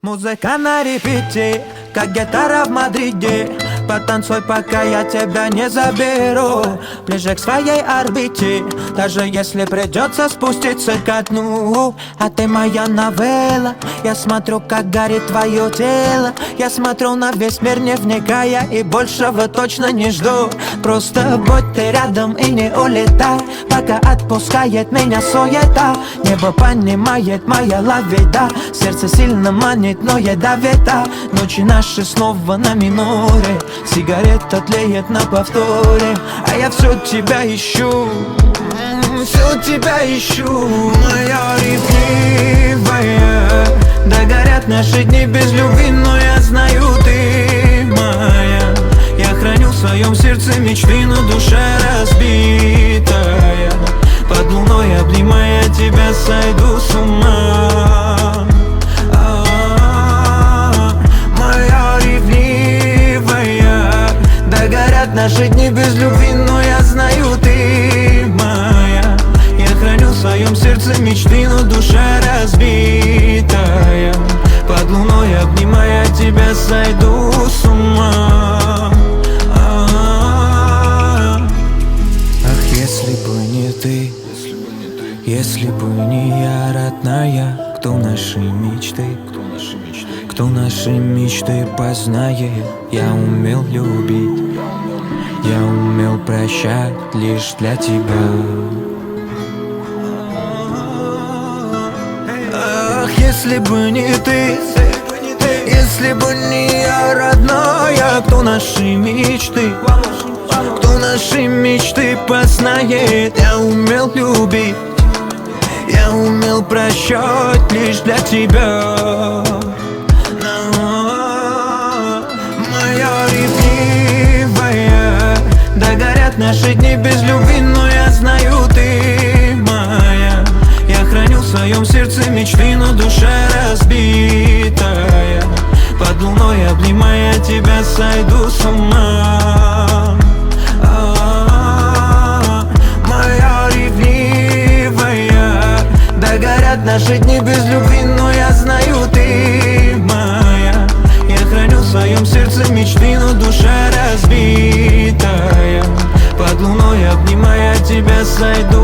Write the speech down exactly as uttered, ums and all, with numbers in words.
Музыка на репите, как гитара в Мадриде. Потанцуй, пока я тебя не заберу ближе к своей орбите, даже если придется спуститься ко дну. А ты моя новелла, я смотрю, как горит твое тело. Я смотрю на весь мир, не вникая, и большего точно не жду. Просто будь ты рядом и не улетай, пока отпускает меня суета. Небо понимает моя лавида, сердце сильно манит, но ядовито. Ночи наши снова на миноре, сигарета тлеет на повторе, а я все тебя ищу, все тебя ищу, моя ревнивая. Да горят наши дни без любви, но я знаю, ты моя. Я храню в своем сердце мечты, но душа разбитая. Под луной, обнимая тебя, сойду с ума. Наши дни без любви, но я знаю, ты моя. Я храню в своем сердце мечты, но душа разбитая. Под луной, обнимая тебя, сойду с ума. Ах, если бы не ты, если бы не я, родная. Кто наши мечты, кто наши мечты познает. Я умел любить, я умел прощать лишь для тебя. Ах, если бы не ты, если бы не я, родная. Кто наши мечты, кто наши мечты познает. Я умел любить, я умел прощать лишь для тебя. Моя ревнивая, да горят наши дни без любви, но я знаю, ты моя. Я храню в своем сердце мечты, но душа разбитая. Под луной, обнимая тебя, сойду с ума. Моя ревнивая, да горят наши дни без любви, но я знаю, ты моя. Я храню в своем сердце мечты, но душа разбитая. Под луной, обнимая тебя, сойду